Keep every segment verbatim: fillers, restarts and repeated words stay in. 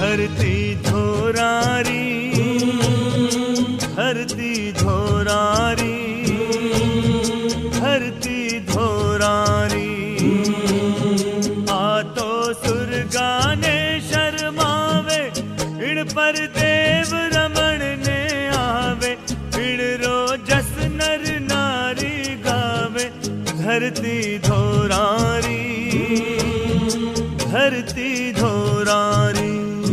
हरती धोरारी हरती धोरारी हरती धोरारी आ तो सुरगाने शर्मावे इण पर देव रमण ने आवे इण रो जस नर नारी गावे धरती धोरारी धरती धोरारी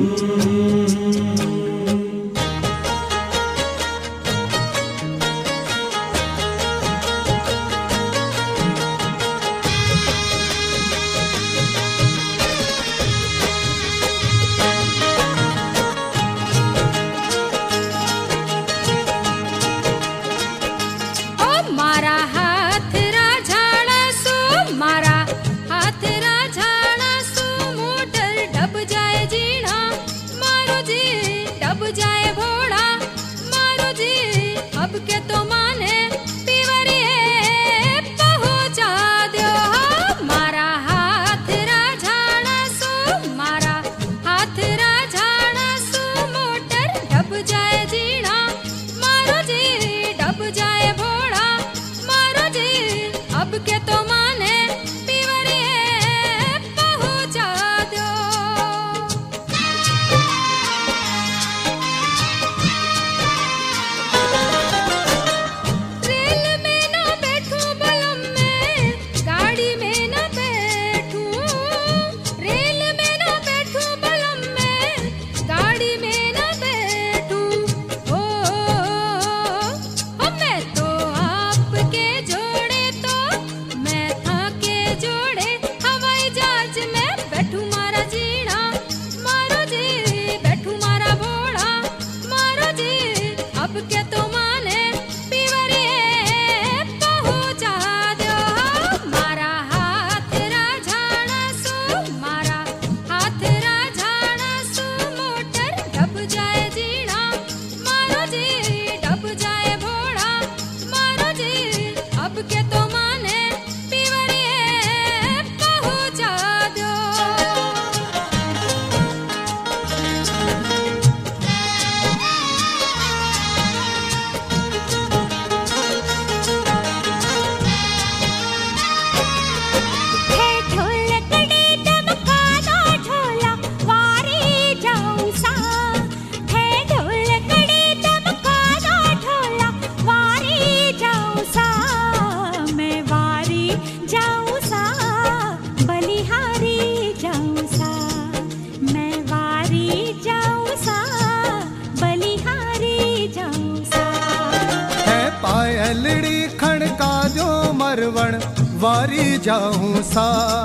वारी जाऊं सा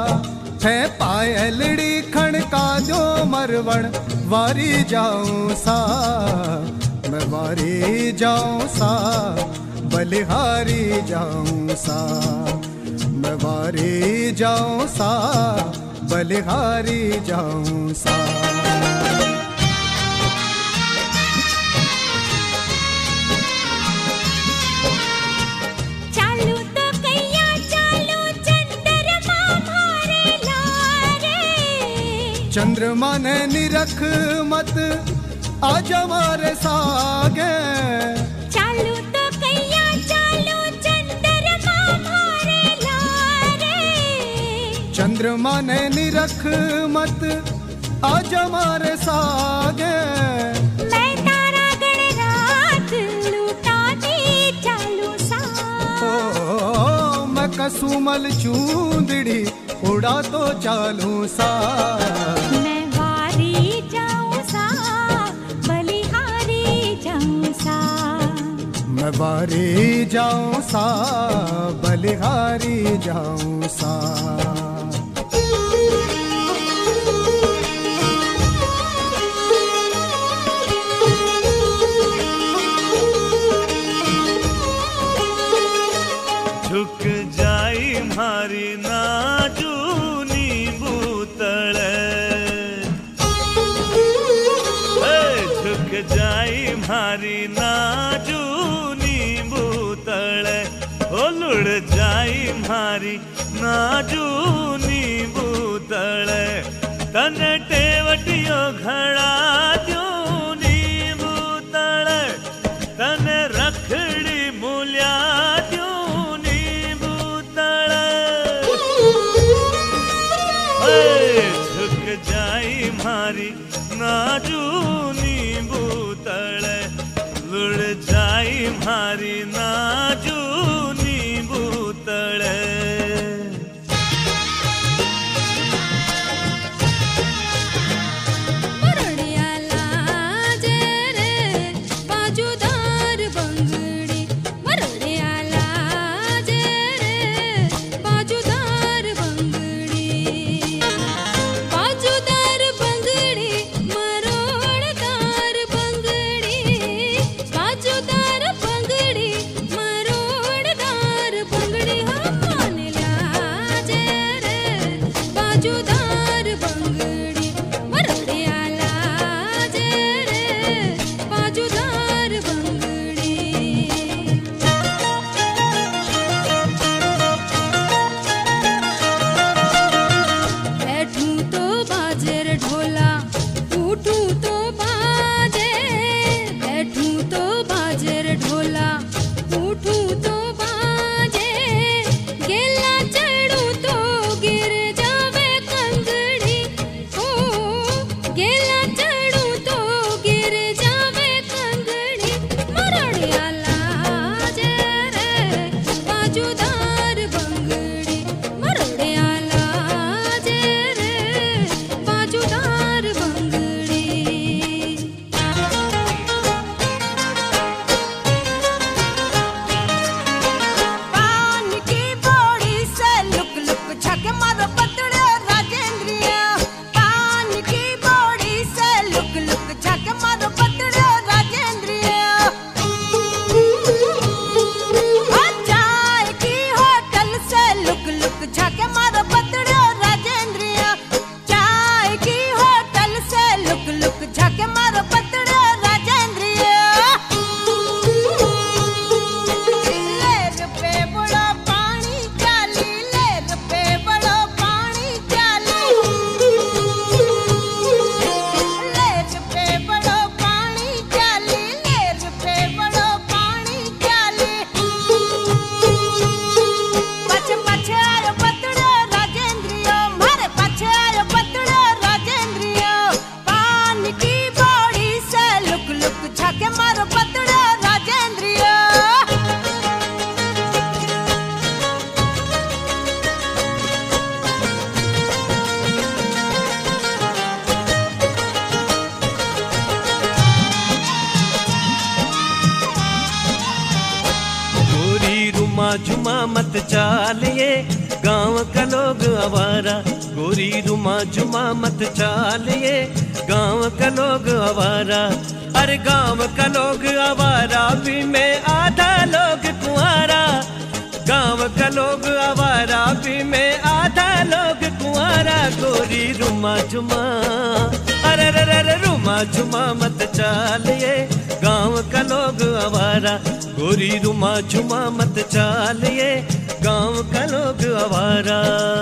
है पायलड़ी खड़का जो मरवण वारी जाऊं सा मैं वारी जाऊं सा बलिहारी जाऊं सा मैं वारी जाऊं सा बलिहारी जाऊं सा चंद्रमा ने निरख मत आज हमारे सागे चालू तो कैया चालू चंद्रमा मारे लारे चंद्रमा ने निरख मत आज हमारे सागे मैं तारा गणरात लूटाती चालू सा ओ मैं कसुमल चूंदड़ी उड़ा तो चालू सा मैं वारी जाऊं सा बलिहारी जाऊं सा मैं वारी जाऊं सा बलिहारी जाऊं सा झुक जाई मारी नाजूनी बूतड़े झुक जाई मारी नाजूनी बूतड़े ओ लुड़ जाई मारी नाजूनी बूतड़े तन टेवटियो घड़ा नाजू नींबू तले लुढ़ जाई मारी नाजू नींबू तले झुमा मत चालिए गांव का लोग आवारा गोरी रुमा झुमा मत चालिए गांव का लोग आवारा अरे गांव का लोग आवारा भी मैं आधा लोग कुंवारा गांव का लोग आवारा भी मैं आधा लोग कुंवारा गोरी रुमा झुमा अरे रे रे रुमा झुमा मत चालिए गांव का लोग आवारा गोरी रुमा झुमा मत चालिए गांव का लोग आवारा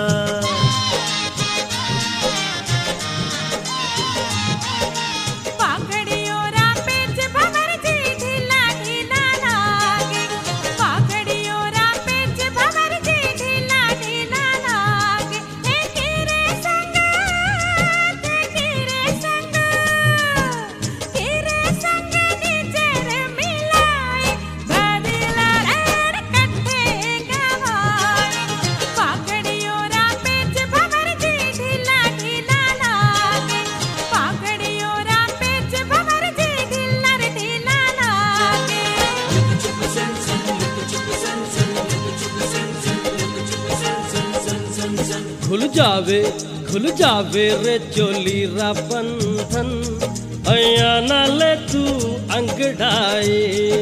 खुल जावे खुल जावे रे चोली रा बंधन अया नाले तू अंगड़ाए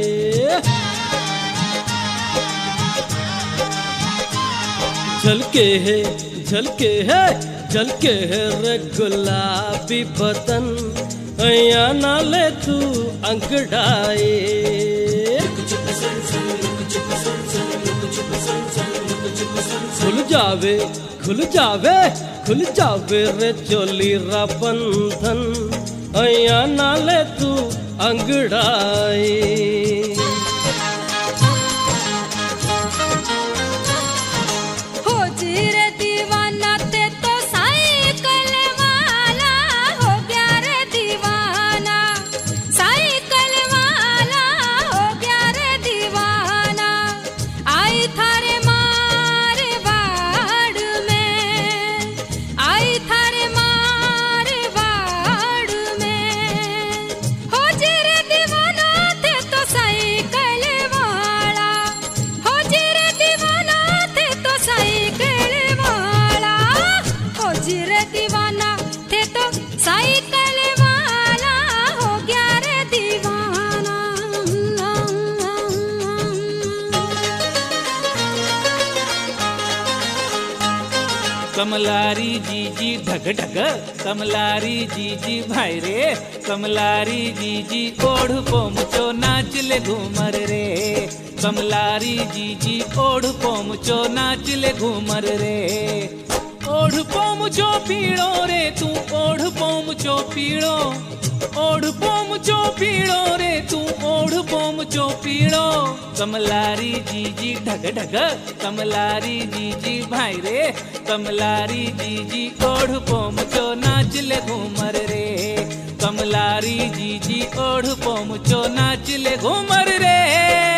झलके है झलके है झलके है रे गुलाबी बदन अया नाले तू अंगड़ाए खुल जावे खुल जावे खुल जावे रे चोली रा बंधन अया नाले तू अंगड़ाई हो जी रे दीवाना ते तो साइकिल वाला हो गया रे कमलारी जी जी ढग ढग, कमलारी जी जी भाई रे, कमलारी जी जी ओढ़ पोमचो नाचले घूमर रे, कमलारी जी जी ओढ़ पोमचो नाचले घूमर रे। ओढ़ पोमचो पीड़ो रे तू ओढ़ पोमचो पीड़ो, ओढ़ पोमचो पीड़ो रे तू ओढ़ पोमचो पीड़ो, कमलारी जी जी ढग ढग, कमलारी जी जी भाई रे, कमलारी जी जी ओढ़ पोमचो नाचले घूमर रे, कमलारी जी जी ओढ़ पोमचो नाचले घूमर रे।